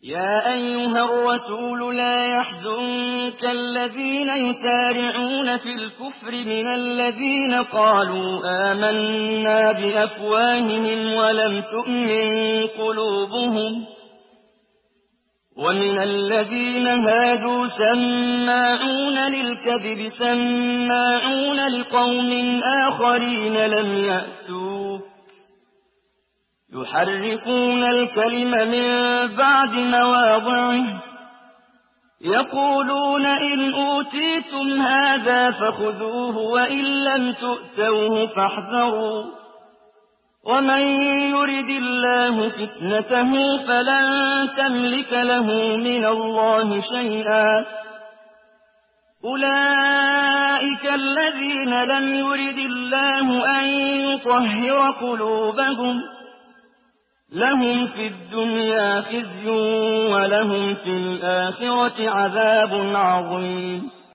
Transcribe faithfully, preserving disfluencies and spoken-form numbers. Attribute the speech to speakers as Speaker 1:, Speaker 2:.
Speaker 1: يا أيها الرسول لا يحزنك الذين يسارعون في الكفر من الذين قالوا آمنا بأفواههم ولم تؤمن قلوبهم ومن الذين هادوا سماعون للكذب سماعون لقوم آخرين لم يأتوك يحرفون الكلم من بعد مواضعه يقولون إن أوتيتم هذا فخذوه وإن لم تؤتوه فاحذروا ومن يرد الله فتنته فلن تملك له من الله شيئا أولئك الذين لم يرد الله أن يطهر قلوبهم لهم في الدنيا خزي ولهم في الآخرة عذاب عظيم.